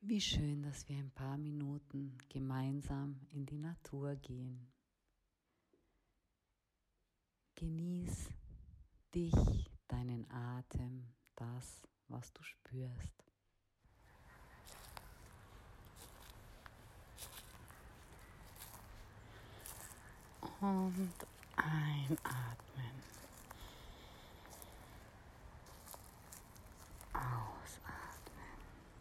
Wie schön, dass wir ein paar Minuten gemeinsam in die Natur gehen. Genieß dich, deinen Atem, das, was du spürst. Und einatmen. Ausatmen.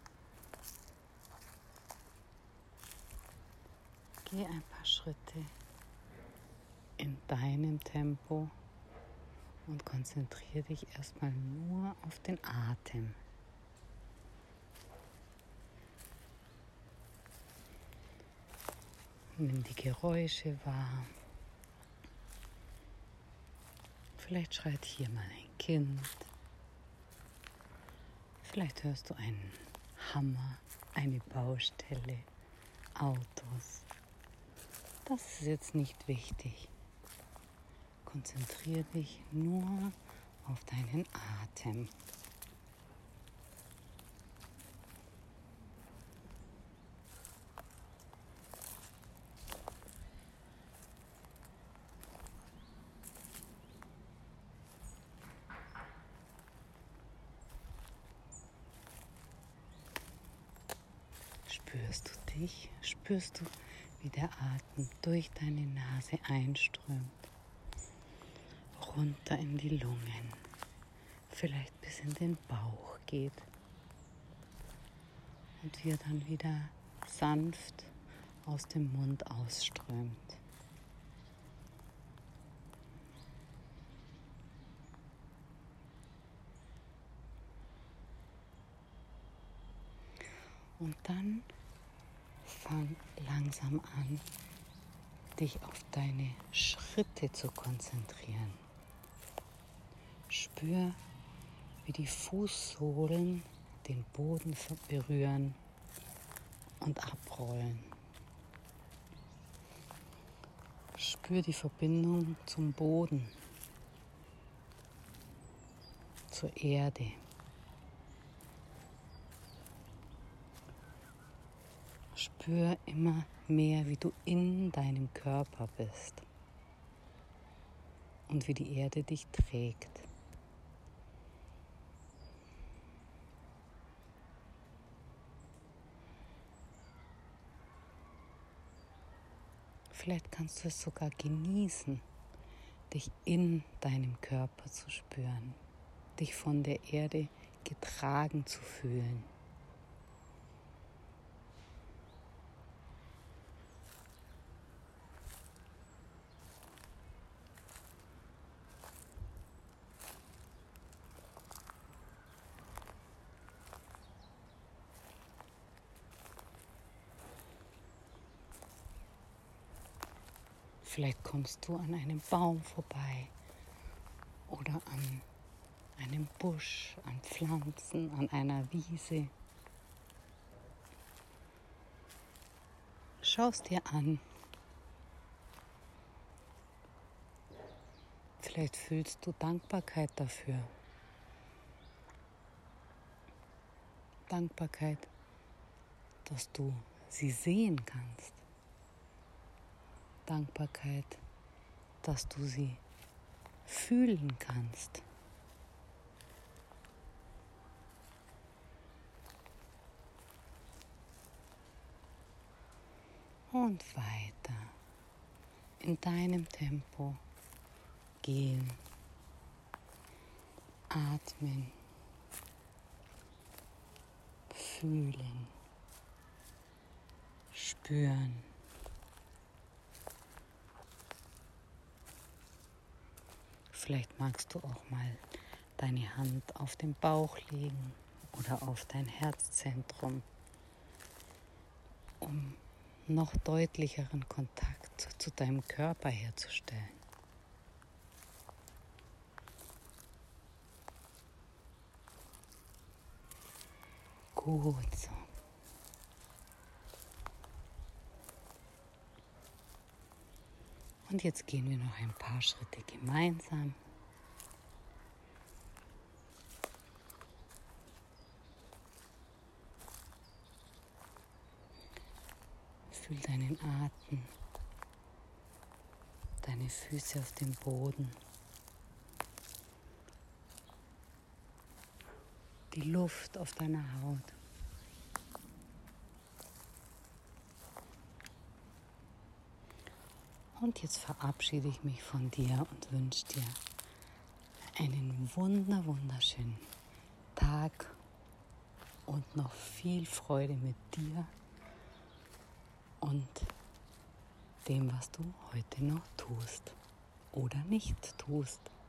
Geh ein paar Schritte in deinem Tempo und konzentriere dich erstmal nur auf den Atem. Nimm die Geräusche wahr. Vielleicht schreit hier mal ein Kind. Vielleicht hörst du einen Hammer, eine Baustelle, Autos. Das ist jetzt nicht wichtig. Konzentriere dich nur auf deinen Atem. Spürst du dich? Spürst du, wie der Atem durch deine Nase einströmt, runter in die Lungen, vielleicht bis in den Bauch geht und wie er dann wieder sanft aus dem Mund ausströmt. Und dann fang langsam an, dich auf deine Schritte zu konzentrieren. Spür, wie die Fußsohlen den Boden berühren und abrollen. Spür die Verbindung zum Boden, zur Erde. Spür immer mehr, wie du in deinem Körper bist und wie die Erde dich trägt. Vielleicht kannst du es sogar genießen, dich in deinem Körper zu spüren, dich von der Erde getragen zu fühlen. Vielleicht kommst du an einem Baum vorbei oder an einem Busch, an Pflanzen, an einer Wiese. Schau es dir an. Vielleicht fühlst du Dankbarkeit dafür. Dankbarkeit, dass du sie sehen kannst. Dankbarkeit, dass du sie fühlen kannst. Und weiter in deinem Tempo gehen, atmen, fühlen, spüren. Vielleicht magst du auch mal deine Hand auf den Bauch legen oder auf dein Herzzentrum, um noch deutlicheren Kontakt zu deinem Körper herzustellen. Gut so. Und jetzt gehen wir noch ein paar Schritte gemeinsam. Fühl deinen Atem, deine Füße auf dem Boden, die Luft auf deiner Haut. Und jetzt verabschiede ich mich von dir und wünsche dir einen wunderschönen Tag und noch viel Freude mit dir und dem, was du heute noch tust oder nicht tust.